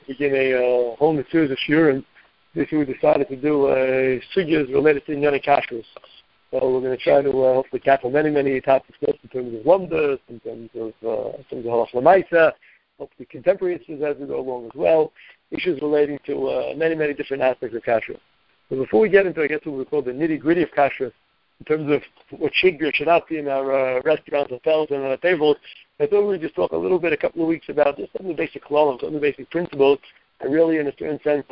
begin a whole new series of shiurim. This year we decided to do sugyas related to Inyan Kashrus. So we're going to try to hopefully tackle many topics in terms of lumdas, in terms of halach l'maisa, hopefully contemporary issues as we go along as well, issues relating to many different aspects of kashrus. So before we get into, I guess, what we call the nitty-gritty of kashrus, in terms of what should be or should not be in our restaurants, hotels, and tables, I thought we'd just talk a little bit, a couple of weeks about just some of the basic laws, some of the basic principles, and really, in a certain sense,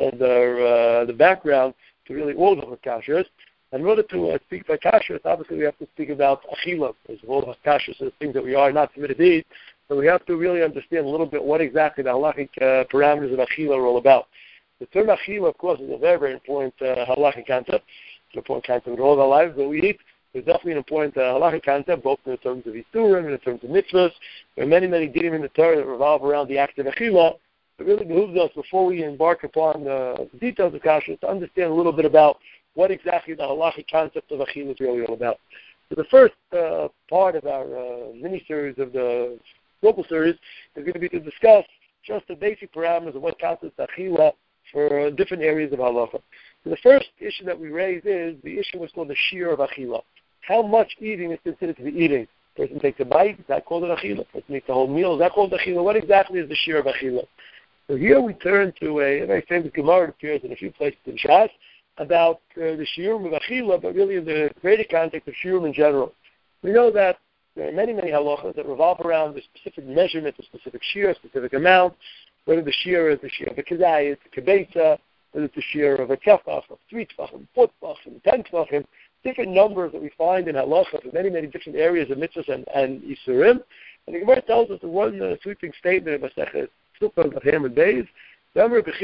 the background to really all of kashrus. And in order to speak about kashrus, obviously we have to speak about achila, as well as kashrus as things that we are not permitted to eat. So we have to really understand a little bit what exactly the halachic parameters of achila are all about. The term achila, of course, is a very important halachic concept. It's an important concept in all of our lives that we eat. It's definitely an important halachic concept, both in terms of isurim and in terms of mitzvahs. There are many dinim in the Torah that revolve around the act of achila. It really behooves us, before we embark upon the details of kashrus, to understand a little bit about what exactly the halachic concept of achila is really all about. So the first part of our mini-series of the local series is going to be to discuss just the basic parameters of what constitutes achila for different areas of halacha. So the first issue that we raise is the issue what's called the shear of achila. How much eating is considered to be eating? Person takes a bite, is that called an achila? Person makes a whole meal, is that called achila? What exactly is the shear of achila? So here we turn to a very famous Gemara that appears in a few places in Shas about the shiurim of achila, but really in the greater context of shiurim in general. We know that there are many halachas that revolve around the specific measurement, the specific shear, a specific amount, whether the shear is the shear of a kezayis, a kibetza, whether it's the shear of a tefach, of 3 tefachim, 4 tefachim, 10 tefachim, different numbers that we find in halacha in many different areas of mitzvahs and isurim. And the Gemara tells us the one sweeping statement of Masechet Sukkot of Ham and Beis, where is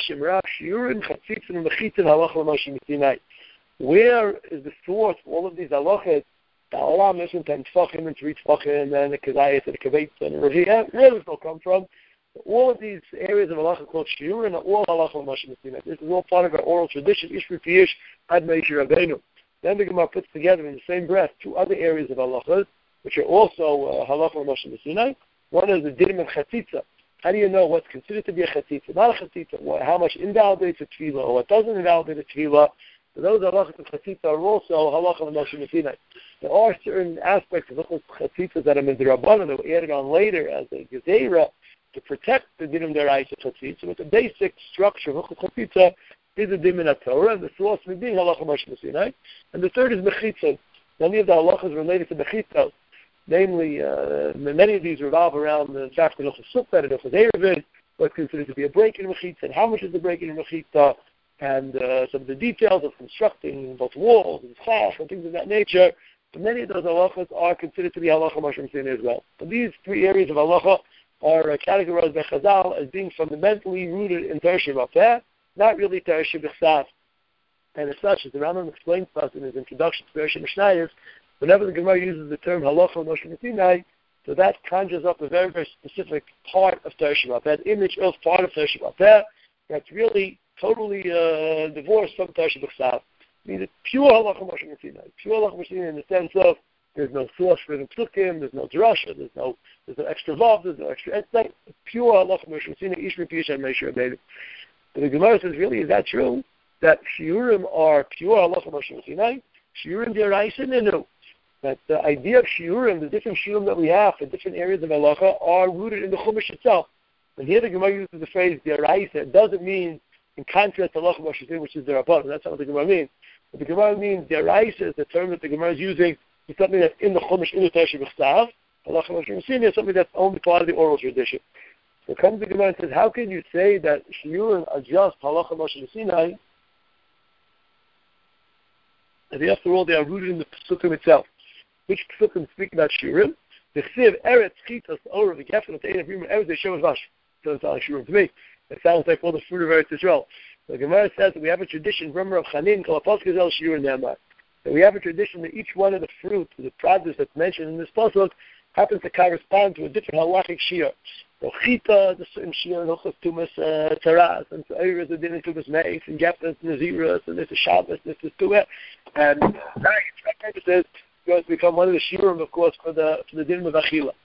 the source of all of these halachas? The Allah mentioned 10 tefachim and 3 tefachim and the kezayis and the kibetza and the reviyah. Where does it all come from? All of these areas of halacha called shiurim are all halacha l'mashim mitzvah. This is all part of our oral tradition, ish v'piyish ad meisher rabbeinu. Then the Gemara puts together in the same breath 2 other areas of halacha, which are also halacha l'mashim mitzvah. One is the dinim of chatzitza. How do you know what's considered to be a chatzitza? Not a chatzitza. How much invalidates a tefillah or what doesn't invalidate a tefillah? So those halachas of chatzitza are also halacha l'mashim mitzvah. There are certain aspects of chatzitza that are midrabanan that were added on later as a gezerah to protect the dinim deraisa chatzitza. But the basic structure of chatzitza is a din in Torah, and the source of being halacha l'mashim mitzvah. And the third is mechitza. Many of the halachas related to mechitza. Namely, many of these revolve around the fact that Hilchos Sukkot and Hilchos Eruvin, what's considered to be a break in Mechitza, and how much is the break in Mechitza, and some of the details of constructing both walls and chaf and things of that nature. But many of those halachas are considered to be halacha mashim sin as well. So these 3 areas of halacha are categorized by Chazal as being fundamentally rooted in Torah Shabbat, not really Torah Shabbat. And as such, as the Rambam explains to us in his introduction to Torah Shabbat, whenever the Gemara uses the term halacha Moshe Sinai, so that conjures up a very specific part of Torah Shabbat, that image of part of Torah Shabbat that's really totally divorced from Torah Shabbat. I mean, it's pure halacha Moshe Sinai. Pure halacha Moshe Sinai in the sense of there's no source for the psukim, there's no drasha, there's no extra vav, there's no extra insight. Pure halacha Moshe Sinai, ish v'piyish and meisher abedu. But the Gemara says, really, is that true? That shiurim are pure halacha Moshe Sinai? Shiurim deraisa nenu. That the idea of shiurim, the different shiurim that we have for different areas of halacha, are rooted in the Chumash itself. And here the Gemara uses the phrase deraisa. It doesn't mean in contrast to halacha Moshe, which is derabbanan. That's not what the Gemara means. But the Gemara means deraisa is the term that the Gemara is using for something that's in the Chumash, in the Torah Shabbat. Halacha Moshe is something that's only part of the oral tradition. So comes the Gemara and says, how can you say that shiurim are just halacha Moshe Sinai? And after all, they are rooted in the Pesukim itself. Which Pesukim speak about shiurim? The Chsiv Eretz Chitas Ora V'Gefen of Ein Avrim Eretz Yeshem Vash. Doesn't sound like shiurim to me. It sounds like all the fruit of Eretz Yisrael. The Gemara says that we have a tradition. Remember of Chanin Kol Apos Gazel Shiurim Ne'amar. That we have a tradition that each one of the fruits, the produce that's mentioned in this pasuk, happens to correspond to a different halachic shiur. So Chita is a certain shiur in Hilchos Tumas Taras, and Seir is a din in Tumas Meis, and Gefes and Naziras, and this is Shabbos, and this is Tuah, and that purposes going to become one of the shiurim, of course, for the din of Achila.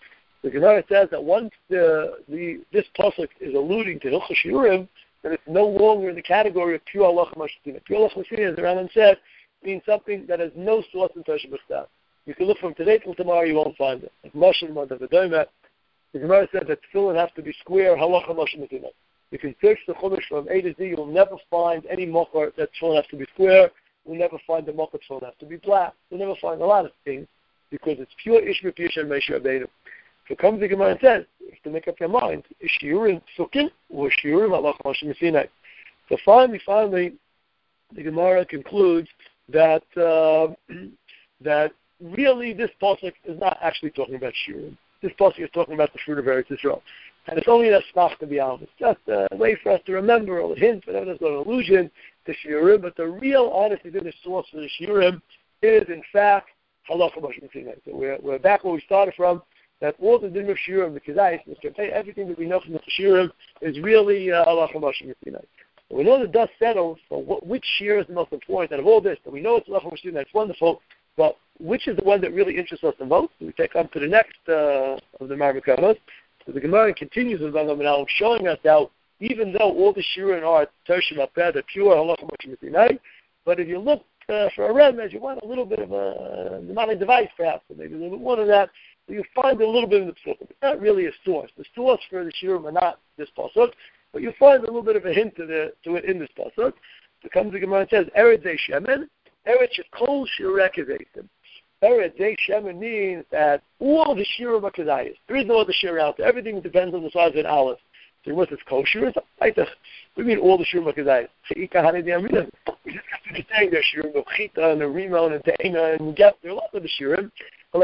The Gemara says that once this pasuk is alluding to Hilchos Shiurim, then it's no longer in the category of pure halacha mashmatina. Pure halacha mashmatina, as the Rambam said, means something that has no source in Tosha B'chtav. You can look from today till tomorrow, you won't find it. Like Moshe and Madav, the Gemara says that tefillin has to be square, halacha mashmatina. You can search the Chumash from A to Z, you will never find any mochar that tefillin has to be square. You'll never find the mochar tefillin has to be black. You'll never find a lot of things because it's pure Ishma Pisha and Moshe Rabbeinu. So comes the Gemara and says, you have to make up your mind, is Shiurim Sukkim or Shiurim halacha mashmatina? So finally, the Gemara concludes that that really this pasuk is not actually talking about Shiurim. This pasuk is talking about the fruit of Eretz Yisrael. And it's only a smach to be honest. It's just a way for us to remember, or a hint, whatever there's an allusion to Shiurim. But the real, honestly, the source for the Shiurim is, in fact, halacha mashmatina. So we're back where we started from, that all the din of Shiurim, the Kedais, everything that we know from the Shiurim is really halacha mashmatina. We know the dust settles for which shir is the most important out of all this. But we know it's halacha mashmatina, it's wonderful. But which is the one that really interests us the most? We take on to the next of the Marmakanos. So the Gemara continues with Alam showing us how even though all the shiurim are Tershim Apeh, the pure halacha mashmatina, but if you look for a remez, you want a little bit of a mnemonic device perhaps, or maybe a little bit more than that, so you find a little bit in the Pesachim. It's not really a source. The source for the shiurim are not this pasuk, but you find a little bit of a hint to it in this pasuk. So comes the Gemara and says, Eretz Zeh Shemen, Eretz Shekol Shirek Ezesim. Eretz Zeh Shemen means that all the shiurim are kedayis. There is no other shir out there. Everything depends on the size of an aleph. So once it's kosher, it's like we mean all the shiurim are kedayis. Cheika Hanedi Amina. We just have to be saying there's shiurim of chita and the rimon and te'ena and get there are a lot of the shiurim.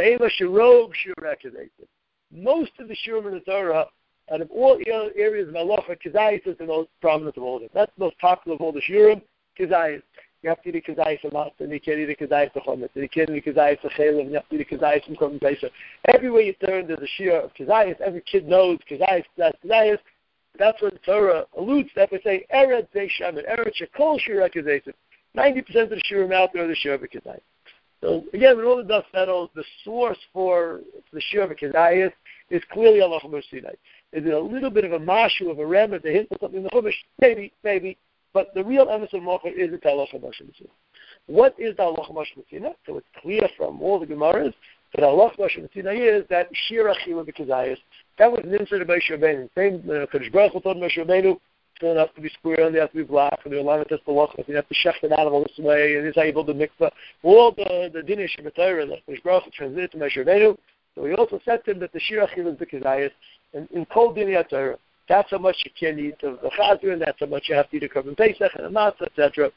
Most of the shiurim in the Torah, out of all areas of halacha, kedayis is the most prominent of all of them. That's the most popular of all the shiurim, kedayis. You have to eat a kedayis of matzah, and you can't eat a kedayis of chometz, and you can't eat a kedayis of chaylev, and you have to eat a kedayis from korban pesach. Everywhere you turn, there's a shir of kedayis. Every kid knows kedayis, kedayis. That's what the Torah alludes to. They say, Eretz Zeh Shemen, Eretz Shekol Shirek Ezesim. 90% of the shiurim out there are the shir of kedayis. So again, when all the dust settles, the source for the shir of kedayis is clearly halacha mashmatina. Is it a little bit of a mashu, of a remez, a hint of something in the Chumash? Maybe. But the real emphasis of Mocha is the halacha mashmatina. What is the halacha mashmatina? So it's clear from all the Gemaras that halacha mashmatina is that shir achila b'kedayis. That was an insert of Moshe Rabbeinu. Same Kadosh Baruch Hu told Moshe Rabbeinu, it has to be square and they have to be black, and the alignment has to look, you have to shecht an animal this way, and this is how you build the mikvah. All the dinish of the Torah that Kadosh Baruch Hu transmitted to Moshe Rabbeinu. So he also said to him that the shir achila is b'kedayis, and in kol dinei Torah. That's how much you can eat of the chazir, and that's how much you have to eat of korban pesach and a matzah, etc.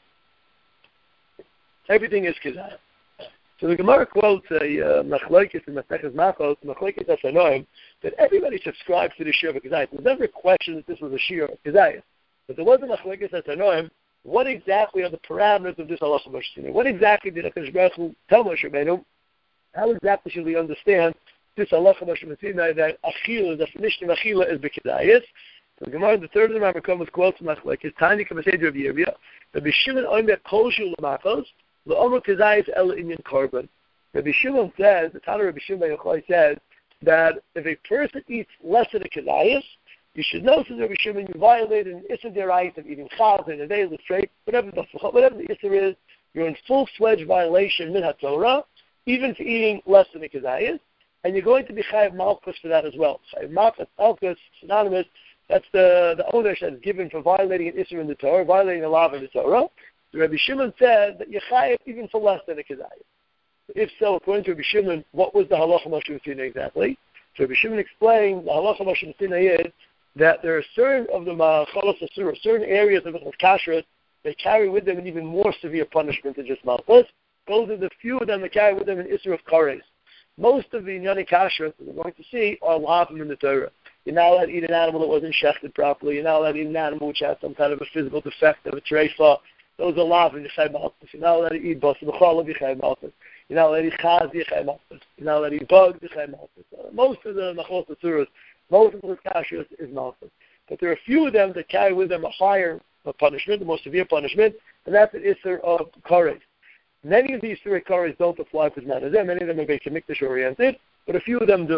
Everything is kedayis. So the Gemara quotes a machlokes in Maseches Machos, machlokes Hasanoim, that everybody subscribes to the shir of kedayis. There's never a question that this was a shir of kedayis. But there was a machlokes Hasanoim. What exactly are the parameters of this halacha mashmatina? What exactly did HaKadosh Baruch Hu tell Moshe Rabbeinu? How exactly should we understand this halacha mashmatina that achila, the definition of achila is b'kedayis? So the Gemara, the third of the Rambam quotes machlokes Tani Kamasei Rav Yirmiyah, Rabbi Shimon oimer kol shul l'machos l'omer kedayis el inyan korban. Rabbi Shimon says, the Tana Rabbi Shimon Yochai says that if a person eats less than a kedayis, you should know, says Rabbi Shimon, you violated an issur d'oraisa of eating chaz and a day of straight, whatever the issur is, you're in full-fledged violation min haTorah, even for eating less than a kedayis, and you're going to be chayav malchus for that as well. Chayav malchus, synonymous. That's the owner that's given for violating an issur in the Torah, violating a law in the Torah. So Rabbi Shimon said that you're chayav even for less than a kedayis. If so, according to Rabbi Shimon, what was the halacha mashmatina exactly? So Rabbi Shimon explained the halacha mashmatina is that there are certain of the machalos asura, certain areas of kashrut that carry with them an even more severe punishment than just malchus. Those are the few of them that carry with them an issur of kares. Most of the inyani kashrut that we're going to see are lavim in the Torah. You're not allowed to eat an animal that wasn't shechted properly. You're not allowed to eat an animal which has some kind of a physical defect of a treifa. Those are lavim yechai malchus. You're not allowed to eat basa b'chalav yechai malchus. You're not allowed to eat chaz yechai malchus. You're not allowed to eat bugs yechai malchus. Most of the machalos asuras, most of the kashrut is malchus. But there are a few of them that carry with them a higher punishment, a more severe punishment, and that's an issur of kares. Many of these three kares don't apply to Zman Hazeh. Many of them are Beit HaMikdash oriented, but a few of them do.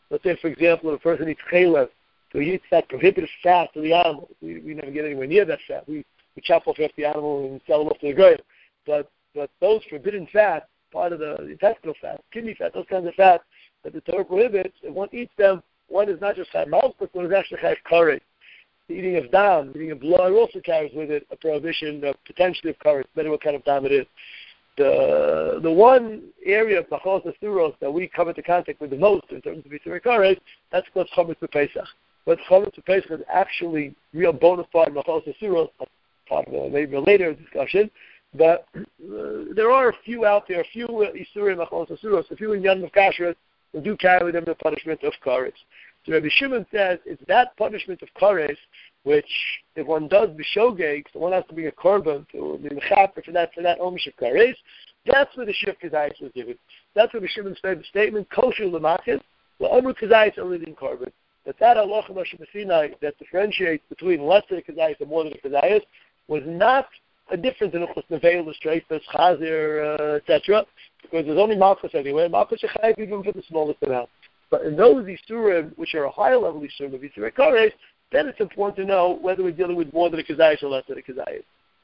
Let's say, for example, if a person eats chaylev, so he eats that prohibitive fat of the animal. We never get anywhere near that fat. We chop off half the animal and sell it off to the grave. But those forbidden fats, part of the intestinal fat, kidney fat, those kinds of fats that the Torah prohibits, if one eats them, one is not just chayav malchus, but one is actually chayav karet. The eating of dam, eating of blood also carries with it a prohibition of potentially of karet, depending what kind of dam it is. The one area of Machos Asuros that we come into contact with the most in terms of Yisur Karet, that's what's Chometz B'Pesach. But Chometz B'Pesach is actually real bona fide Machos Asuros, part of maybe a later discussion. But there are a few out there, a few Yisur Machos Asuros, a few in Yom of Kashrut who do carry with them the punishment of Karet. So Rabbi Shimon says it's that punishment of Karet which, if one does b'shogeg, so one has to bring a korban to be mechaper for that ownership kares, that's where the shir kazayis was given. That's where the Shimon's favorite statement, kosher l'makis, la'amru kazayis only in korban. That halacha Moshe Sinai that differentiates between lesser kazayis and more than kazayis was not a difference in uchos neveil, streifus, chazir, etc. Because there's only malchus anyway. Malchus shechayiv even for the smallest amount. But in those isurim, which are a higher level isurim of Yisur Kares, then it's important to know whether we're dealing with more than a kazayis or less than a kazayis.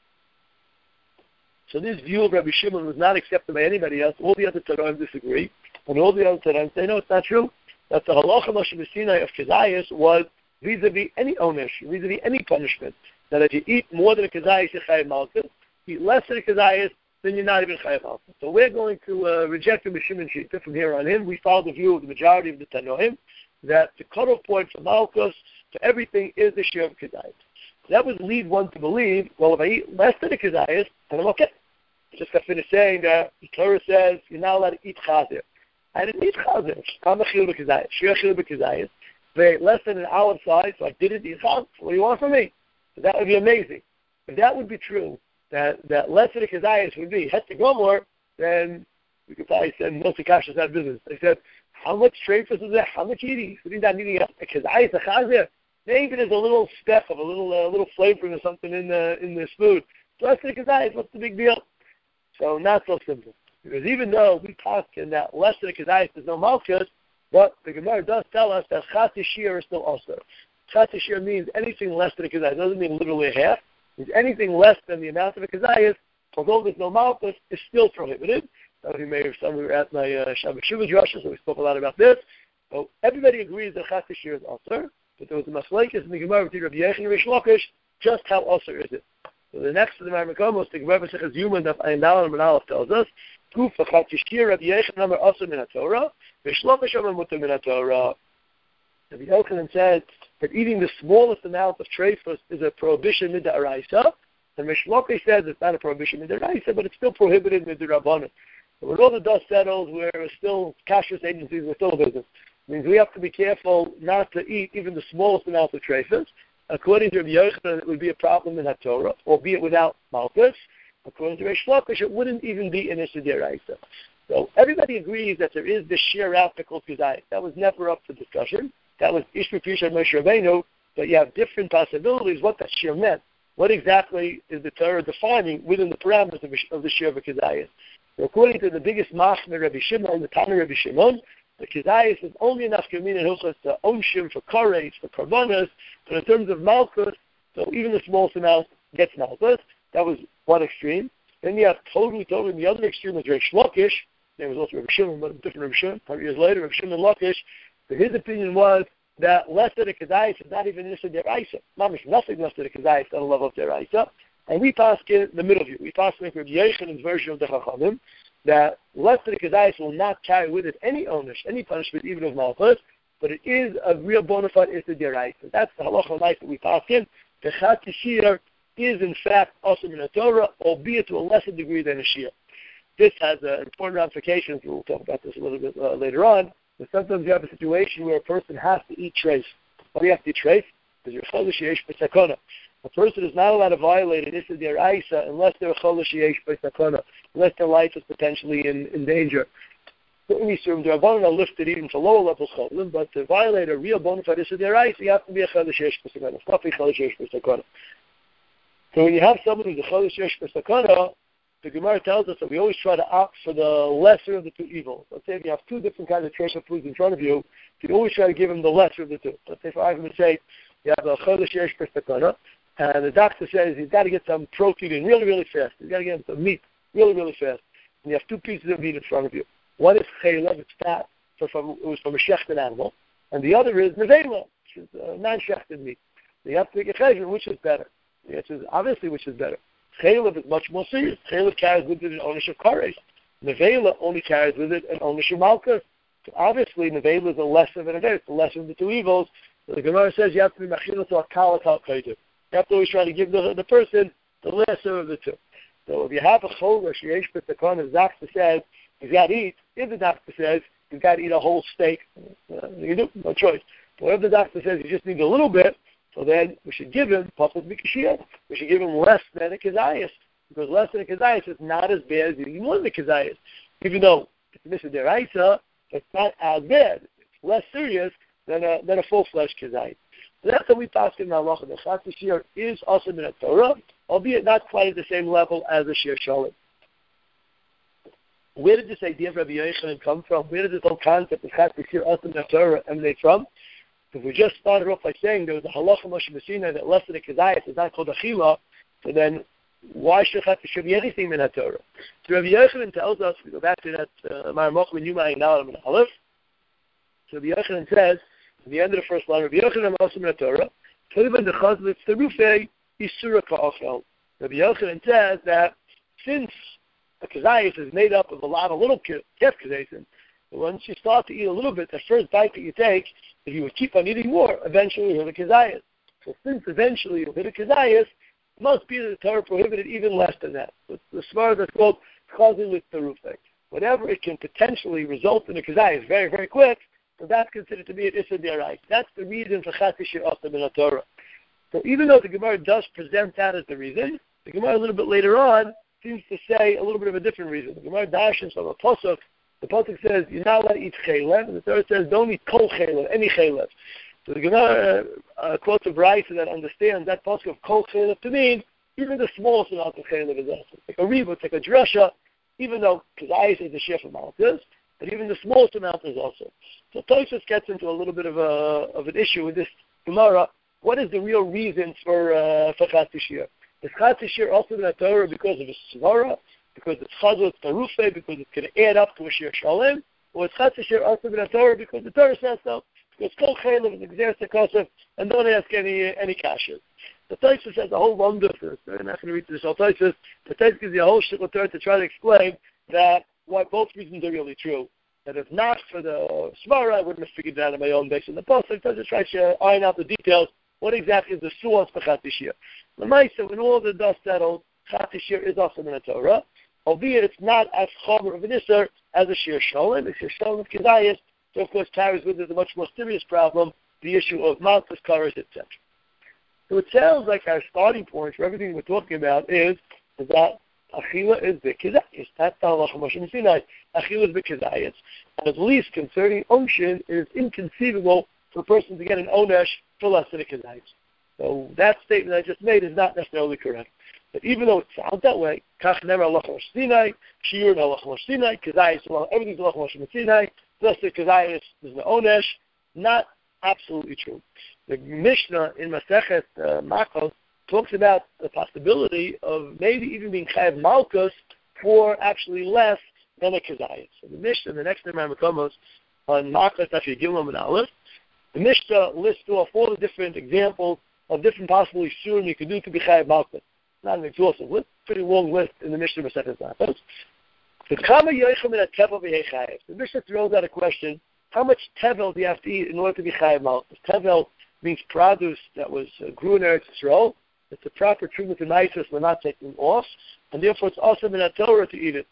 So this view of Rabbi Shimon was not accepted by anybody else. All the other Tanoim disagree, and all the other Tanoim say, no, it's not true. That the halacha Moshe Sinai of kazayis was vis-a-vis any onish, vis-a-vis any punishment. That if you eat more than a kazayis, you're chayav malchus. Eat less than a kazayis, then you're not even chayav malchus. So we're going to reject Rabbi Shimon Shita from here on in. We follow the view of the majority of the Tanoim that the cutoff point for malchus to everything is the shir of kazayis. That would lead one to believe, well, if I eat less than a kazayis, then I'm okay. Just got finished saying that the Torah says you're not allowed to eat chazir. I didn't eat chazir. I'm a chil b'kazayis. Shir chil b'kazayis. They ate less than an olive size, so I didn't eat chazir. What do you want from me? So that would be amazing. If that would be true, that less than a kazayis would be het to gomor, then we could probably send most of Kashas out of business. They said, how much treifus is there? How much eating? So they're not eating a kazayis, a chazir. Maybe there's a little speck of a little flavoring or something in this food. So less than a kazayis, what's the big deal? So not so simple. Because even though we talk in that less than a kazayis is no malchus, but the Gemara does tell us that chati shir is still also. Chati shir means anything less than a kazayis. It doesn't mean literally a half. It means anything less than the amount of a kazayis, although there's no malchus, is still prohibited. Some of you may have some were at my Shabbat Shuvah Joshua, so we spoke a lot about this. So everybody agrees that chati shir is also. But there was a machlekes in the Gemara between Rabbi Yechon and Rish Lakish, just how also is it. So the next to the Marmakomos, the Gemara B'Sechas Yuma Daf Ayin Daled Amud Aleph tells us, Guf Chati Shir Rabbi Yechon Amar Asur Min HaTorah, Rish Lakish Amar Mutar Min HaTorah. Rabbi Yochanan said that eating the smallest amount of treifus is a prohibition mid'araisa, and Rish Lakish says it's not a prohibition mid'araisa, but it's still prohibited mid'rabbanan. So when all the dust settles, we're still kashrus agencies, we're still a business. It means we have to be careful not to eat even the smallest amount of treifus. According to Rabbi Yochanan, it would be a problem in HaTorah, albeit without malchus. According to Rish Lakish, it wouldn't even be an issur d'oraisa. So everybody agrees that there is this sheer aspect called kazayis. That was never up for discussion. That was Ishma Pisha Moshe Rabbeinu, but you have different possibilities what that sheer meant. What exactly is the Torah defining within the parameters of the sheer of a kazayis? So according to the biggest machmer Rabbi Shimon, the Tana Rabbi Shimon, the kazayis is only enough kamin and hilchos to onshim for kares, for karbanas, but in terms of malchus, so even the smallest amount gets malchus. That was one extreme. Then you have totally the other extreme was Rish Lakish. There was also Rabbi Shimon, but a different Rabbi Shimon. 100 years later, Rabbi Shimon Lakish. So his opinion was that less than a kazayis is not even issur d'oraisa. Mamish, nothing less than a kazayis on the level of d'oraisa. And we pass in the middle view. We pass in Rabbi Yechanan's version of the Chachamim, that less than a kazayis will not carry with it any onish, any punishment, even of malchus, but it is a real bona fide issur d'oraisa. That's the halacha that we pass in. The chati shir is in fact also in the Torah, albeit to a lesser degree than a shir. This has important ramifications. We'll talk about this a little bit later on. But sometimes you have a situation where a person has to eat treif. Why do you have to eat treif? Because you're cholish yesh b'sakona. A person is not allowed to violate an issur d'oraisa unless they're cholish yesh b'sakona, unless their life is potentially in danger. Certainly, the Rabbanan are lifted even to lower levels cholim, but to violate a real bona fide issur d'oraisa, you have to be a cholish yesh b'sakona. It's not be cholish yesh b'sakona. So when you have someone who's a cholish yesh b'sakona, the Gemara tells us that we always try to opt for the lesser of the two evils. Let's say if you have two different kinds of treasure foods in front of you, you always try to give them the lesser of the two. Let's say, for argument's sake, you have a chodesh yesh b'stakana, and the doctor says he's got to get some protein in really, really fast. He's got to get some meat really, really fast. And you have two pieces of meat in front of you. One is chaylev, it's fat, so it was from a shechted animal, and the other is nevela, which is non-shechted meat. So you have to make a cheshbon, which is better. The answer is obviously which is better. Chaylev is much more serious. Chaylev carries with it an ownership of kares. Nevela only carries with it an ownership of malchus. So obviously nevela is a lesser of an event. It's the lesser of the two evils. So the Gemara says you have to be machila to a kala kal kaidu. You have to always try to give the person the lesser of the two. So if you have a chodesh yesh b'stakana, the doctor says he's got to eat. If the doctor says he's got to eat a whole steak, you do, no choice. But if the doctor says he just needs a little bit, so then we should give him pachas mikashiyah. We should give him less than a kezayis, because less than a kezayis is not as bad as eating more than a kezayis. Even though it's a mishnah deraisa, it's not as bad. It's less serious than a full-fledged kezayis. So that's how we pass in halacha. The chatz shir is also in the Torah, albeit not quite at the same level as the shir shalom. Where did this idea of Rabbi Yochanan come from? Where did this whole concept of chatz shir also in the Torah emanate from? If we just started off by saying there was a halacha Moshe Messina that less than a kezayis is not called achila, so then why should chatz shir be anything in the Torah? So Rabbi Yochanan tells us, we go back to that Maramach ben Yuma Yinalam and Aleph. So Rabbi Yochanan says, at the end of the first line, Rabbi Yochanan also in the Torah, Rabbi Yochanan says that since a kezayis is made up of a lot of little kef kezayis, once you start to eat a little bit, the first bite that you take, if you would keep on eating more, eventually you'll hit a kezayis. So since eventually you'll hit a kezayis, it must be that the Torah prohibited even less than that. So the svara that's called chazil with terufek. Whatever it can potentially result in a kezayis very, very quick, so that's considered to be an issa d'oraisa. That's the reason for chatz shir also in the Torah. So even though the Gemara does present that as the reason, the Gemara a little bit later on seems to say a little bit of a different reason. The Gemara dashes from a pasuk. The pasuk says you're not allowed to eat chaylev, and the Torah says don't eat kol chaylev, any chaylev. So the Gemara quotes a brayta that understands that pasuk of kol chaylev to mean even the smallest amount of chaylev is also. Like a riba, like a drasha, even though kezayis is the shef of malchus, but even the smallest amount is also. So Tosfos gets into a little bit of an issue with this Gemara. What is the real reason for chatz shir? Is chatz shir also in the Torah because of its svara, because it's chazot tarufe, because it's going to add up to a shir shalem, or is chatz shir also in the Torah because the Torah says so? Because kol chaylev is exeres hakosef, and don't ask any kashas. The Tosfos has a whole wonder for this. I'm not going to read this whole Tosfos. The Tosfos gives you a whole shikol Torah to try to explain that why both reasons are really true. That if not for the svara, I wouldn't have figured it out on my own based on the pasuk. So just try to iron out the details. What exactly is the source for chatz shir? The Maisa, when all the dust settled, chatz shir is also in the Torah, albeit it's not as chomer of an isser as a shir shalom. A shir shalom of kezayis, so of course carries with it a much more serious problem, the issue of malchus, kares, etc. So it sounds like our starting point for everything we're talking about is that achila is b'kezayis. That's the halacha Moshe Messina. Achila is b'kezayis. And at least concerning ocean, it is inconceivable for a person to get an onesh for less than a kezayis. So that statement I just made is not necessarily correct. But even though it sounds that way, kach never halacha Moshe Sinai, shiur halacha Moshe Sinai, kezayis, everything's halacha Moshe Sinai, plus the kezayis is the onesh, not absolutely true. The Mishnah in Masechet Makos talks about the possibility of maybe even being chayav malchus for actually less than a kezayis. So the Mishnah, the next time Makomos on Makos after Gimel and Aleph, the Mishnah lists off all the different examples of different possible isurim you could do to be chayav malchus. Not an exhaustive list, pretty long list in the Mishnah Masechet Makos. The Kama Yoichem in a Tevel v'Hechayev. The Mishnah throws out a question: how much tevel do you have to eat in order to be chayav malchus? Tevel means produce that was grew in Eretz Yisrael. It's a proper treatment in ISIS. We're not taking off, and therefore it's also in the Torah to eat it.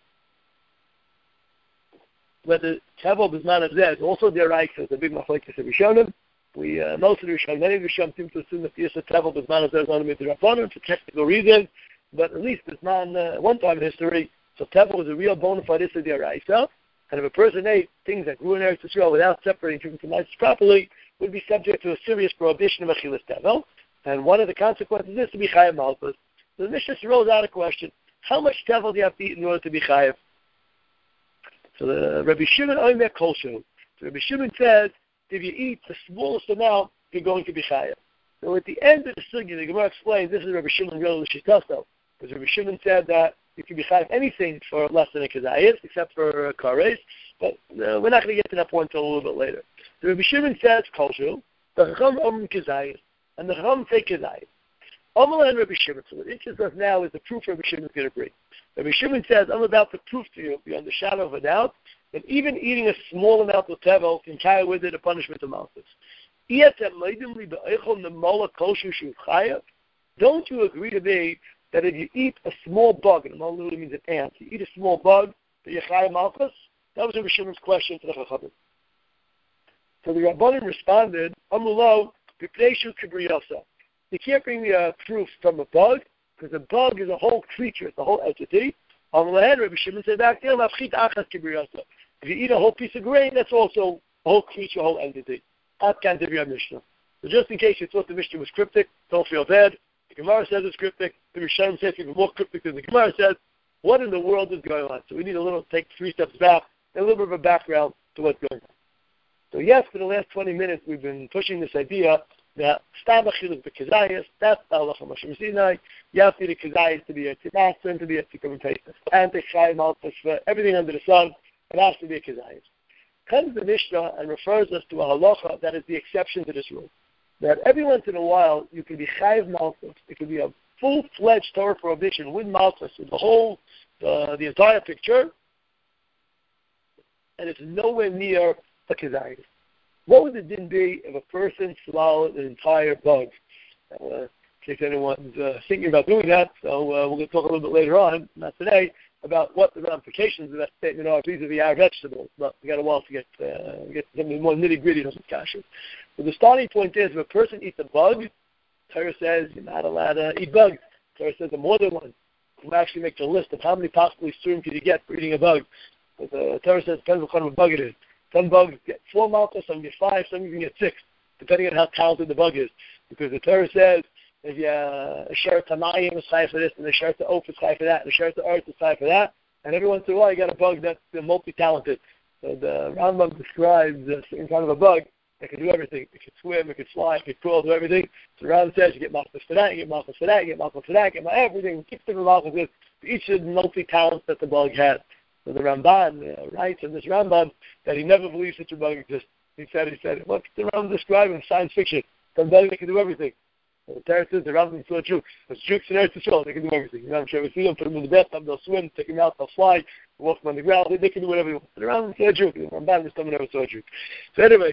But the tevel is not as that. It's also deraisa. It's a big machlokes of Rishonim. Most of the Rishonim, many of the Rishonim seem to assume that the tevel is not as that on the Midrabanan for technical reasons, but at least it's not one time in history. So tevel is a real bona fide issa deraisa. And if a person ate things that grew in Eretz Yisrael without separating treatment from ISIS properly, would be subject to a serious prohibition of achilas tevel. And one of the consequences is to be chayav malchus. So the Mishnah throws out a question: How much tevel do you have to eat in order to be chayiv? So the Rabbi Shimon Omer Kolshu. So Rabbi Shimon says, if you eat the smallest amount, you're going to be chayiv. So at the end of the sugya, the Gemara explains this is Rabbi Shimon Real L'Shitaso, because Rabbi Shimon said that you can be chayiv anything for less than a kezayis, except for kares. But we're not going to get to that point until a little bit later. So Rabbi Shimon says Kolshu, the Chacham Om kezayis, and the Chacham say kezayis. Amal and Rabbi Shimon. So what interests us now is the proof Rabbi Shimon is going to bring. Rabbi Shimon says, I'm about to prove to you, beyond the shadow of a doubt, that even eating a small amount of tevel can carry with it a punishment of malchus. Don't you agree to me that if you eat a small bug, and mal literally means an ant, you eat a small bug, that you're chayav malchus? That was Rabbi Shimon's question to the Chachamim. So the Rabbanim responded, Amulo, b'pneishu kibriyasa. You can't bring me a proof from a bug, because a bug is a whole creature, it's a whole entity. Rabbi Shimon said back there, if you eat a whole piece of grain, that's also a whole creature, a whole entity. That can't be a Mishnah. So just in case you thought the Mishnah was cryptic, don't feel bad. The Gemara says it's cryptic. The Rishonim says it's even more cryptic than the Gemara says. What in the world is going on? So we need take 3 steps back, and a little bit of a background to what's going on. So yes, for the last 20 minutes, we've been pushing this idea that Stam Achilus B'Kezayis, that's the Halacha Moshe Sinai. You have to eat a Kezayis to be a Timatzin, to be a Tikkun Pesach, and to Chayim Malchus, everything under the sun, it has to be a Kezayis. Comes the Mishnah and refers us to a Halacha that is the exception to this rule. That every once in a while, you can be Chayim Malchus, it can be a full-fledged Torah prohibition with Malchus, with the whole, the entire picture, and it's nowhere near a Kezayis. What would the din be if a person swallowed an entire bug? In case anyone's thinking about doing that, so we're going to talk a little bit later on, not today, about what the ramifications of that statement are vis-a-vis our vegetables. But we got a while to get something more nitty-gritty on this kasha. So the starting point is, if a person eats a bug, Torah says you're not allowed to eat bugs. Torah says the more than one. You actually make a list of how many possibly soon can you get for eating a bug. But the Torah says it depends what kind of a bug it is. Some bugs get 4 malchus, some get 5, some even get 6, depending on how talented the bug is. Because the Torah says, if you a sheret tamayim is high for this, and a sheret to oaf is high for that, and a sheret to earth is high for that, and every once in a while you got a bug that's multi-talented. So the Rambam describes a certain kind of a bug that can do everything. It can swim, it can fly, it can crawl, do everything. So the Rambam says you get malchus for that, you get malchus for that, you get malchus for that, you get everything. 6 different malchus for each of the multi-talents that the bug has. So the Ramban writes in this Rambam that he never believed such a bug exists. He said, what's the Rambam describing? Science fiction. Some bugs that can do everything. So the Torah says the Rambam saw jukes. There's jukes in Eretz Yisrael. They can do everything. You know, I'm sure we see them, put them in the bathtub, they'll swim, take them out, they'll fly, walk them on the ground. They can do whatever they want. The Rambam saw a juke. The Ramban was someone never saw a juke. So anyway,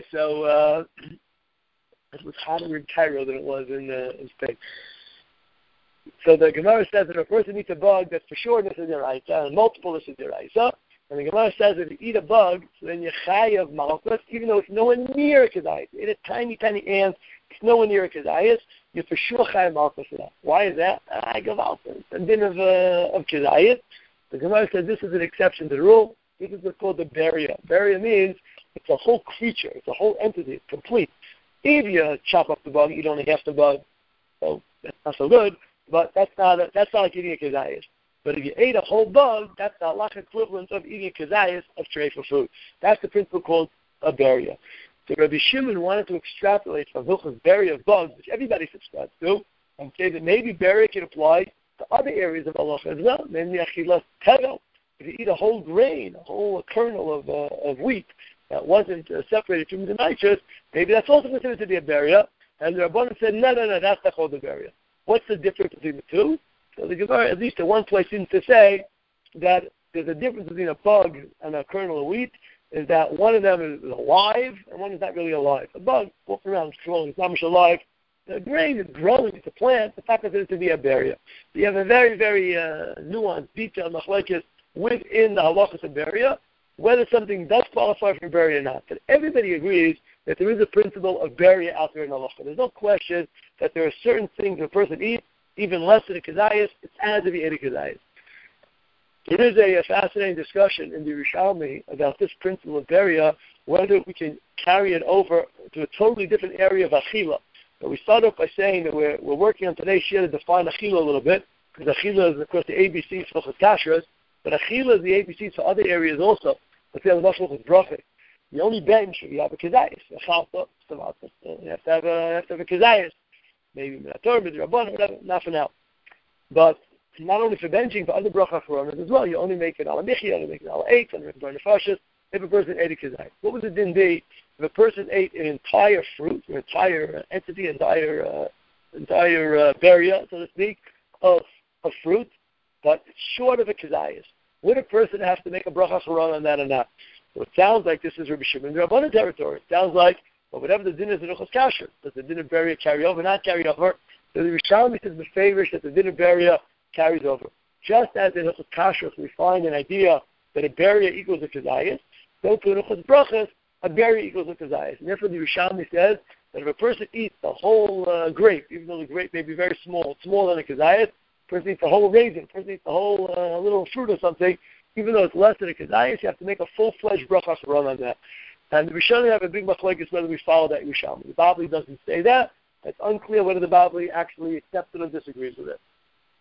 it was hotter in Cairo than it was in Spain. So the Gemara says that if a person eats a bug, that's for sure this is deraisa, and multiple this is deraisa. And the Gemara says that if you eat a bug, so then you're chayav malchus, even though it's nowhere near a kezayis. It's a tiny, tiny ant. It's nowhere near a kezayis. You're for sure chayav malchus for that. Why is that? I go out. It's a din of kezayis. The Gemara says this is an exception to the rule. This is what's called the beria. Beria means it's a whole creature. It's a whole entity. It's complete. If you chop up the bug, eat only half the bug, so that's not so good. But that's not like eating a kezayis. But if you ate a whole bug, that's the halakha equivalent of eating a kezayis of treifa food. That's the principle called a beria. So Rabbi Shimon wanted to extrapolate from Hilchos beria of bugs, which everybody subscribes to, and say that maybe beria can apply to other areas of halacha as well, namely achilas tevel. If you eat a whole grain, a whole kernel of wheat that wasn't separated from the nitrous, maybe that's also considered to be a beria. And the Rabbanan said, no, that's not called a beria. What's the difference between the two? So the Gemara, at least at one place, seems to say that there's a difference between a bug and a kernel of wheat, is that one of them is alive and one is not really alive. A bug walking around strong, it's not much alive. The grain is growing, it's a plant, the fact that it's to be a beria. So you have a very, very nuanced, detailed machlekes within the halachas of beria, whether something does qualify for beria or not. But everybody agrees that there is a principle of beria out there in halacha. There's no question that there are certain things a person eats, even less than a kezayis, it's as if he ate a kezayis. There is a fascinating discussion in the Yerushalmi about this principle of beria, whether we can carry it over to a totally different area of achila. But we start off by saying that we're working on today's shir to define achila a little bit, because achila is, of course, the ABC for Hilchos Kashrus, but achila is the ABC for other areas also. Let's say the Mashal is bracha. You only bench if you have a kezayis, a chalpa, you have to have a kezayis. Maybe Minator, Midrabban, whatever, not for now. But not only for benching, but other bracha choronas as well. You only make it ala michi, you only make it ala eight, and burn the fashis, if a person ate a kezayis. What would the din be if a person ate an entire fruit, or entire entity, entire beria, so to speak, of fruit, but short of a kezayis? Would a person have to make a bracha chorona on that or not? So it sounds like this is Rabbi Shimon Rabbanan territory. It sounds like, well, whatever the din is in Hilchos Kashrus, does the din of beria carry over, not carry over? So the Rishonim says the favor that the din of beria carries over. Just as in Hilchos Kashrus we find an idea that a beria equals a kezayis, so to Hilchos Brachas, a beria equals a kezayis. And therefore the Rishonim says that if a person eats the whole grape, even though the grape may be very small, smaller than a kezayis, a person eats the whole raisin, a person eats the whole little fruit or something, even though it's less than a kezayis, you have to make a full-fledged bracha run on that. And the Rishonim have a big machlokes whether we follow that Yerushalmi. The Bavli doesn't say that. It's unclear whether the Bavli actually accepts it or disagrees with it.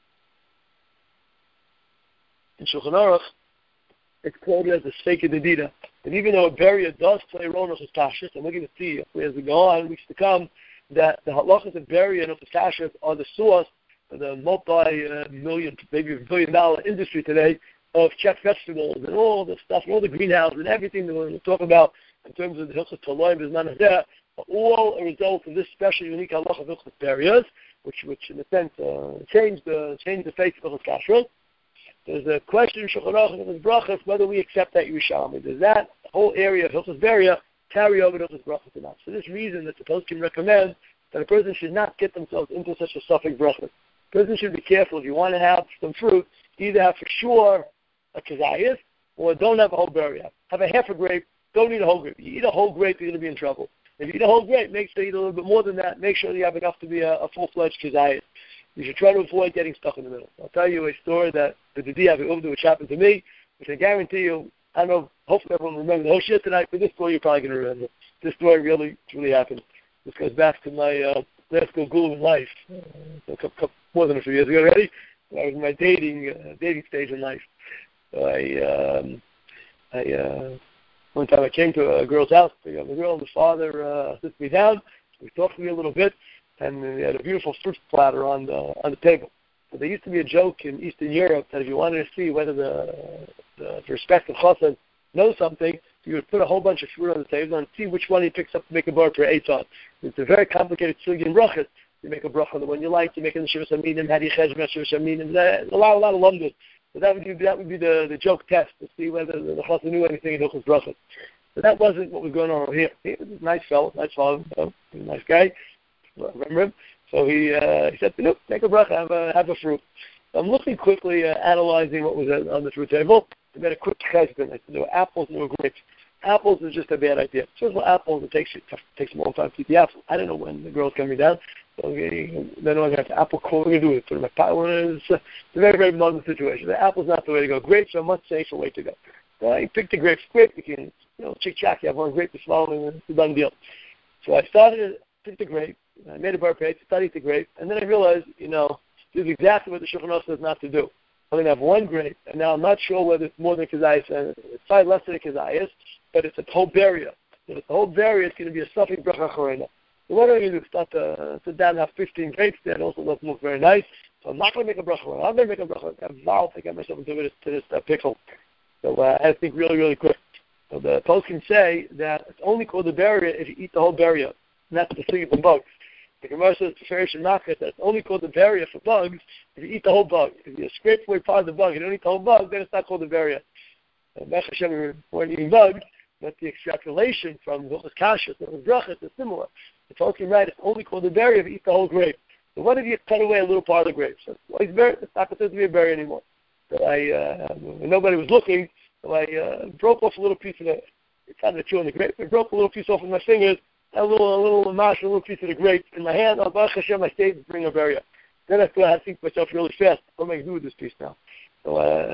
In Shulchan Aruch, it's quoted as a Seika Dedida. And even though a beria does play a role in Hilchos Kashrus, and we're going to see as we go on, weeks to come, that the halachas of beria and Hilchos Kashrus are the source of the multi-million, maybe $1 billion industry today of chef vegetables and all the stuff, and all the greenhouses and everything that we're going to talk about in terms of the Hilchos Taloim, Bizman Hazeh, all a result of this special, unique halacha of Hilchos Beriyos, which in a sense changed the face of Hilchos Kashrus. There's a question in Shulchan Aruch and Brachas whether we accept that Yerushalmi. Does that whole area of Hilchos Beria carry over to Hilchos Brachas or not? For this reason, that the poskim recommend that a person should not get themselves into such a suffix bracha. A person should be careful. If you want to have some fruit, either have for sure a kezayis, or don't have a whole beria. Have a half a grape, don't eat a whole grape. If you eat a whole grape, you're going to be in trouble. If you eat a whole grape, make sure you eat a little bit more than that. Make sure you have enough to be a full-fledged kezayis. You should try to avoid getting stuck in the middle. I'll tell you a story that the Didi which happened to me, which I guarantee you, I don't know, hopefully everyone remembers the whole shit tonight, but this story you're probably going to remember. This story really, truly happened. This goes back to my last school in life, more than a few years ago already. I was in my dating stage in life. One time I came to a girl's house, the girl and the father sit me down. We talked to me a little bit, and they had a beautiful fruit platter on the table. So there used to be a joke in Eastern Europe that if you wanted to see whether the respective chassan knows something, you would put a whole bunch of fruit on the table and see which one he picks up to make a bar per eitzon. It's a very complicated sugi in brachas. You make a bracha on the one you like, you make it in the Shivas Aminim, Hadi Cheshbeh, Shivas Aminim, a lot of lumdus. So that would be the joke test to see whether the chassan knew anything in Hilchos brachas. So that wasn't what was going on over here. He was a nice fellow, nice father, a nice guy. I remember him. So he said, "No, make a bracha, have a fruit." So I'm looking quickly, analyzing what was on the fruit table. I made a quick cheshbon. I said there were apples and there were grapes. Apples is just a bad idea. First of all, apples, it takes a long time to eat the apple. I don't know when the girl's coming down. So then I have apple core. What are we going to do? Put in my pot. It's a very, very modern situation. The apple's not the way to go. Grapes are a much safer way to go. So I picked the grapes. Grape, you can, chick-chack. You have one grape to swallow, and it's a done deal. So I picked the grape. I made a bar page, studied the grape, and then I realized, this is exactly what the Shulchan Aruch says not to do. I'm going to have one grape, and now I'm not sure whether it's more than kezayis, and it's probably less than a kezayis, but it's a whole beria. If it's a whole beria, it's going to be a suffix bracha chorena. So what I'm going to do is start to sit down and have 15 grapes there. It also doesn't look very nice. So I'm not going to make a bracha chorena. I'm going to make a bracha. I'm vowed to get myself into this pickle. So I had to think really, really quick. So the post can say that it's only called a beria if you eat the whole beria, and that's the thing of the bugs. The Gemara says it's only called the beria for bugs if you eat the whole bug. If you scrape away part of the bug, you don't eat the whole bug, then it's not called the beria. Hashem, we're eating bugs, but the extrapolation from Hilchos Kashrus and brachas is similar. It's also right, it's only called the beria if you eat the whole grape. So what if you cut away a little part of the grape? So it's not considered to be a beria anymore. So when nobody was looking, so I broke off a little piece of it. It's not to chew on the grape. I broke a little piece off with my fingers. A little mash, a little piece of the grape in my hand. Baruch Hashem, I stayed to bring a beria. Then I thought I had to think to myself really fast. What am I going to do with this piece now? So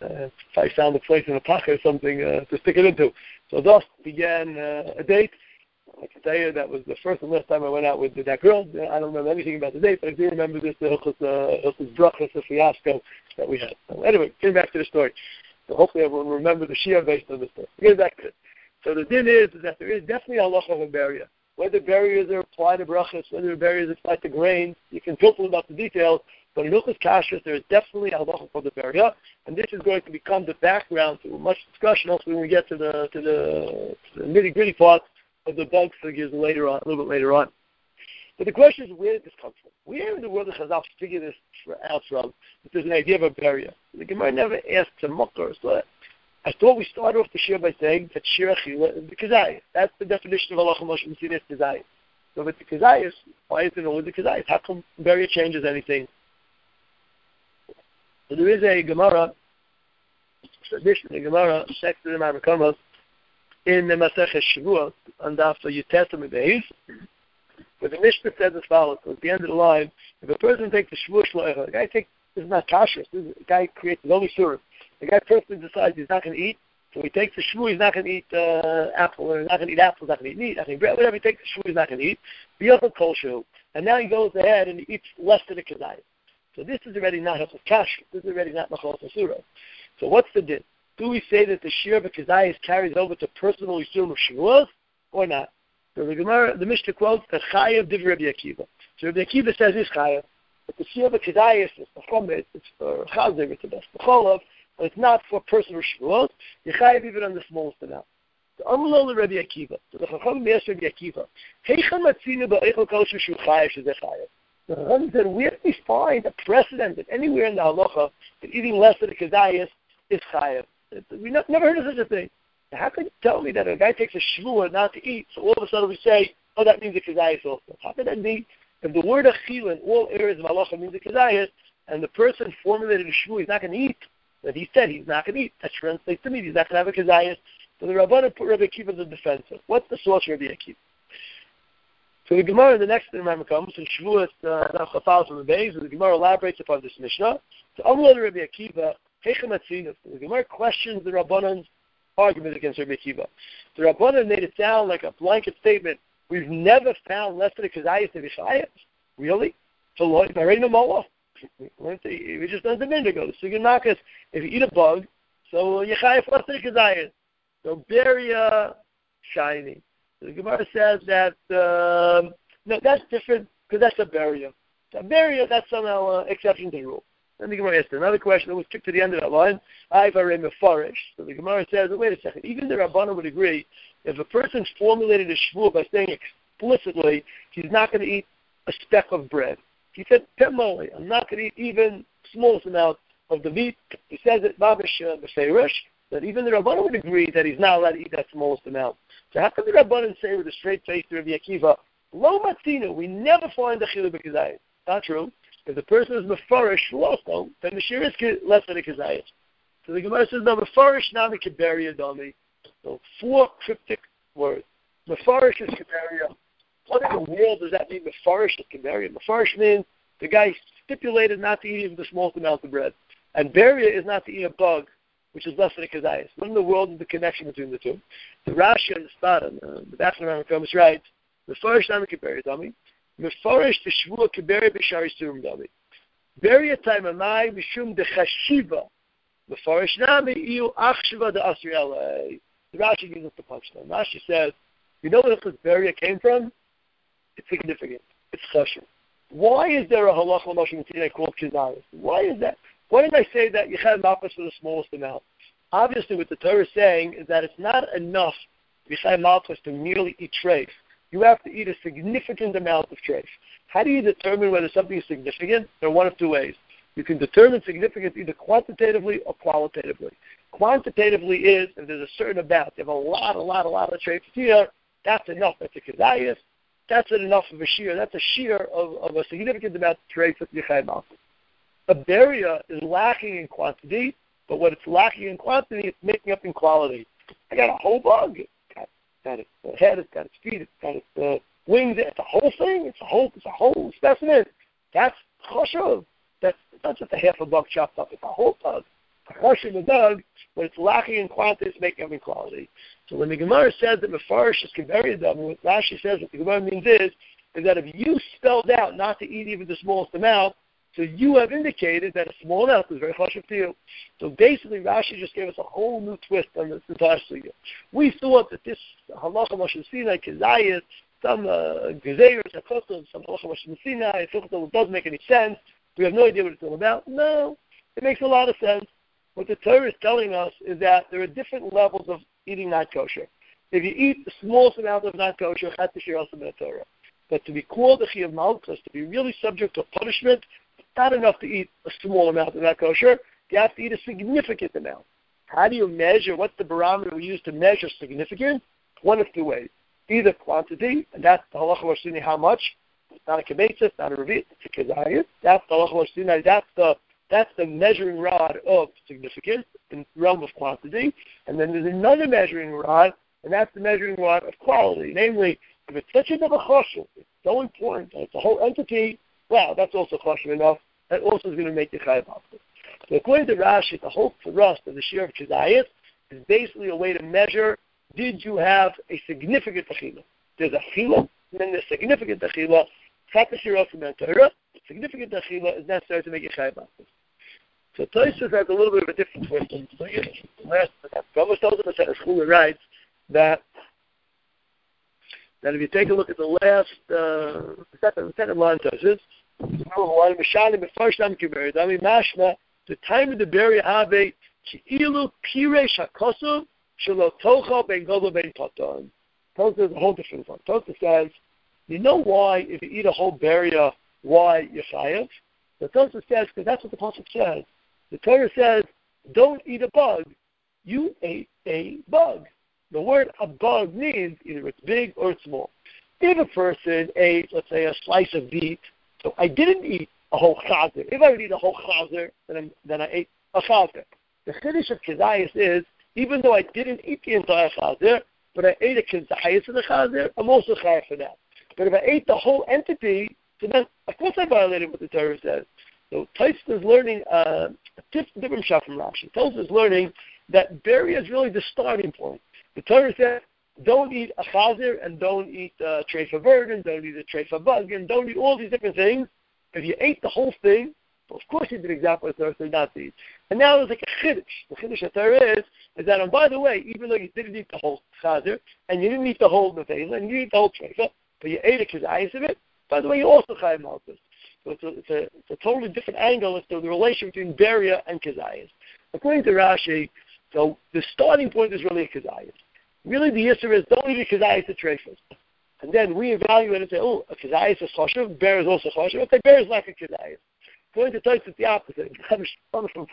I found a place in a pocket or something to stick it into. So thus began a date. I can tell you that was the first and last time I went out with that girl. I don't remember anything about the date, but I do remember this Hilchos Brachos, the fiasco that we had. So anyway, getting back to the story. So hopefully everyone will remember the Shia based on this story. Getting back to it. So the din is that there is definitely a halacha of a barrier. Whether barriers are applied to brachas, whether barriers apply to grains, you can talk about the details, but in Hilchos Kashrus there is definitely a halacha for the barrier, and this is going to become the background to much discussion also when we get to the nitty-gritty part of the bug figures later on, a little bit later on. But the question is, where did this come from? Where in the world did Chazal figure this out from, that there's an idea of a barrier? The Gemara never asked a mucker. So I thought we started off the shir by saying that shir achila is the kazayis. That's the definition of halacha Moshe Messinas kazayis. So with the kazayis, why is it only the kazayis? How come barrier changes anything? So there is a Gemara, tradition, a Gemara, Shekter in Marmakomos, in the Masechet Shavuot, and after Yutet Beis, where the Mishnah says as follows. So at the end of the line, if a person takes a Shavuot Shloicha, the guy takes, this is not kashrus, the guy creates his own surah. The guy personally decides he's not going to eat, so he takes the shvu, he's not going to eat apple, or he's not going to eat apples, not going to eat meat, not going to eat bread, whatever, he takes the shvu, he's not going to eat. B'yochel kol shehu. And now he goes ahead and he eats less than a kazayis. So this is already not Hilchos Kashrus. This is already not Machal Surah. So what's the din? Do we say that the shir of kazayis carries over to personal yisurim of shavuos, or not? So the Gemara, the Mishnah quotes that Chayav div Rabbi Akiva. So Rabbi Akiva says he's Chayav, but the shir of kazayis is for chomet, it's for chazer, it's the best for cholov, but it's not for personal shavuos. You Chayav even on the smallest amount. So Amrullah Rabbi Akiva. So the Chacham asked Rabbi Akiva, Heicham matzinu ba'eichel kol shu chayav shezeh chayav. The Chacham said, where do we find a precedent that anywhere in the halacha that eating less than a kazayis is chayav? We never heard of such a thing. Now, how can you tell me that a guy takes a shvua not to eat, so all of a sudden we say, oh, that means a kazayis also? How can that be? If the word achila in all areas of halacha means a kazayis, and the person formulated a shvua, he's not going to eat, that he said he's not going to eat, that translates to me, he's not going to have a kazayis. So the Rabbanan put Rabbi Akiva as a defensive. What's the source of Rabbi Akiva? So the Gemara in the next Rambam comes, and Shavuot Chafal from the Beis, and the Gemara elaborates upon this Mishnah. So Amrullah Rabbi Akiva, the Gemara questions the Rabbanan's argument against Rabbi Akiva. The Rabbanan made it sound like a blanket statement. We've never found less than a kazayis to be chayav. Really? So we just learned a minute ago. The Sugan Makas, if you eat a bug, so you chayav less than a kazayis. So beria shiny. The Gemara says that no, that's different because that's a beria. A beria, that's somehow exception to the rule. Then the Gemara asks another question that was kicked to the end of that line. I've mefarish. So the Gemara says, wait a second. Even the Rabbanan would agree if a person formulated a shvuah by saying explicitly he's not going to eat a speck of bread. He said, "Temoli, I'm not going to eat even smallest amount of the meat." He says it babish b'feirish that even the Rabbanan would agree that he's not allowed to eat that smallest amount. So how can the Rabbanan say with a straight face to Rabbi Akiva, "Lo matzino, we never find the chilul b'kazayis"? Not true. If the person is mefarish also, then the shir is less than a kazayis. So the Gemara says, no, mefarish nami kiberia dami. So 4 cryptic words. Mefarish is kiberia. What in the world does that mean, mefarish is kiberia? Mefarish means the guy stipulated not to eat even the smallest amount of bread. And beria is not to eat a bug, which is less than a kazayis. What in the world is the connection between the two? The Rashi and the Sfarim, the Bachman Rambam writes, mefarish nami kiberia dami. Mefarish the shvua kiberi b'shari surim dami. Beria time amai mishum dechashiva. Mefarish nami iu achshiva de asriel. The Rashi gives us the punchline. Rashi says, you know where this beria came from? It's significant. It's chashuv. Why is there a halacha Moshe Messinas called kazayis? Why is that? Why did I say that you have malchus for the smallest amount? Obviously, what the Torah is saying is that it's not enough you have malchus to merely eat treif. You have to eat a significant amount of treif. How do you determine whether something is significant? There are one of two ways. You can determine significance either quantitatively or qualitatively. Quantitatively is if there's a certain amount. You have a lot of treif here. That's enough. That's a kazayis. That's enough of a shear. That's a shear of a significant amount of treif with yichai malchus. A beria is lacking in quantity, but when it's lacking in quantity, it's making up in quality. I got a whole bug. Got its head, it's got its feet, it's got its wings, it's a whole thing, it's a whole specimen. That's chashuv. That's not just a half a bug chopped up, it's a whole bug. Choshev Adug, when it's lacking in quantity, it's making up in quality. So when the Gemara says that Mefarish is Kiberi Dam, what Rashi says, what the Gemara means is that if you spelled out not to eat even the smallest amount, so you have indicated that a small amount is very chashuv to you. So basically, Rashi just gave us a whole new twist on this entire sugya. We thought that this halacha Moshe Sinai Kezayis, some gezeiros, some halacha Moshe Sinai, it doesn't make any sense. We have no idea what it's all about. No, it makes a lot of sense. What the Torah is telling us is that there are different levels of eating not kosher. If you eat the smallest amount of not kosher, chat tishir also in the Torah. But to be called a chiyuv malchus, to be really subject to punishment, it's not enough to eat a small amount of not kosher. You have to eat a significant amount. How do you measure? What's the barometer we use to measure significant? One of two ways. Either quantity, and that's the halacha Moshe, how much. It's not a kibetza, it's not a revit, it's a kezayis. That's the halacha Moshe, that's the measuring rod of significance in the realm of quantity. And then there's another measuring rod, and that's the measuring rod of quality. Namely, if it's such a big chashuv, it's so important, and it's a whole entity, wow, that's also chashuv enough. That also is going to make you chayav malchus. So according to Rashi, the whole thrust of the shir of kezayis is basically a way to measure, did you have a significant achila? There's a achila, and then there's significant achila. Significant achila is necessary to make you chayav malchus. So Tosfos has a little bit of a different twist. So last Rambam tells us that Shmuel writes that if you take a look at the last second line, Tosfos, the time of the burial have a ki'ilu piresh hakosuv shelo tocha ben gadol ben katan. Tosfos is a whole different one. Tosfos says, you know why if you eat a whole burial, why you're chayav? The Tosfos says because that's what the pasuk says. The Torah says, don't eat a bug. You ate a bug. The word a bug means either it's big or it's small. If a person ate, let's say, a slice of beet, so I didn't eat a whole chazer. If I would eat a whole chazer, then I ate a chazer. The chiddush of kezayis is, even though I didn't eat the entire chazer, but I ate a kezayis of the chazer, I'm also chayav for that. But if I ate the whole entity, so then, of course I violated what the Torah says. So Tosfos is learning a different shot from Rashi. Tosfos is learning that burial is really the starting point. The Torah says, don't eat a chazer and don't eat a treifa bird and don't eat a treifa bug and don't eat all these different things. If you ate the whole thing, well, of course you did exactly what the Torah said not to eat. And now it's like a chiddush. The chiddush of Torah is that, and by the way, even though you didn't eat the whole chazer and you didn't eat the whole nevela and you didn't eat the whole treifa, but you ate a kezayis of it, by the way, you also chayav malchus. So it's a totally different angle as to the relation between beria and kezayis. According to Rashi, so the starting point is really a kezayis. Really, the yisur is don't eat a kezayis of treifas. And then we evaluate and say, oh, a kezayis is choshev, bear is also choshev. Okay, bear is like a kezayis. According to Tosfos, it's the opposite. According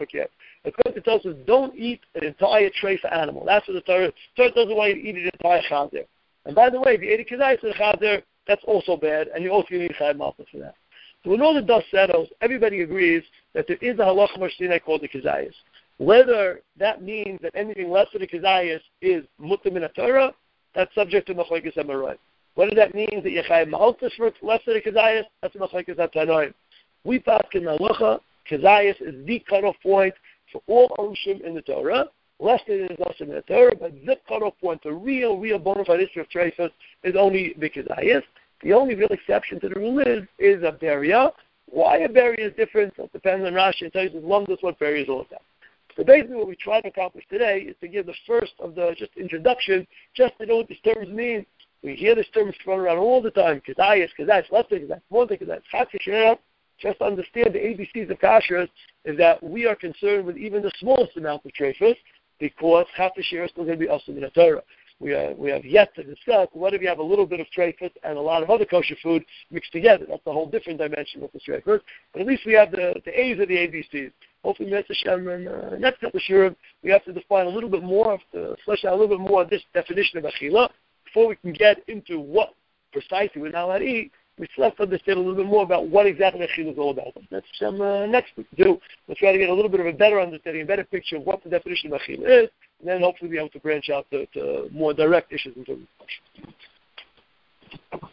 to Tosfos, don't eat an entire treifa animal. That's what the Torah doesn't want you to eat an entire chazer. And by the way, if you ate a kezayis of the chazer, that's also bad, and you also need chayav malchus for that. So when all the dust settles, everybody agrees that there is a halacha Moshe Sinai called the kezayis. Whether that means that anything less than the kezayis is mutar min Torah, that's subject to machlokes hamarayim. Whether that means that you chayav malchus for less than the kezayis, that's machlokes hatanoim. We pass in halacha, kezayis is the cutoff point for all onshim in the Torah. Less than it is also in the Torah, but the cutoff point, the real bona fide issue of treifas is only the kezayis. The only real exception to the rule is a beria. Why a beria is different, it depends on Rashi and tells you as long as what beria is all about. So basically what we try to accomplish today is to give the first of the just introduction, just to know what these terms mean. We hear these terms thrown around all the time, kezayis, less than kezayis, more than kezayis, chakashir. Just to understand the ABCs of kashrus is that we are concerned with even the smallest amount of treifas because chakashir is still going to be also in the Torah. We have yet to discuss what if you have a little bit of treifas and a lot of other kosher food mixed together. That's a whole different dimension of the treifas. But at least we have the A's of the ABCs. Hopefully, Mitzvah Shem, and next couple of shiurim, we have to define a little bit more, to flesh out a little bit more of this definition of achila before we can get into what precisely we're now allowed to eat. We still have to understand a little bit more about what exactly achila is all about. That's next week to do. We'll try to get a little bit of a better understanding, a better picture of what the definition of achila is, and then hopefully be able to branch out to more direct issues in terms of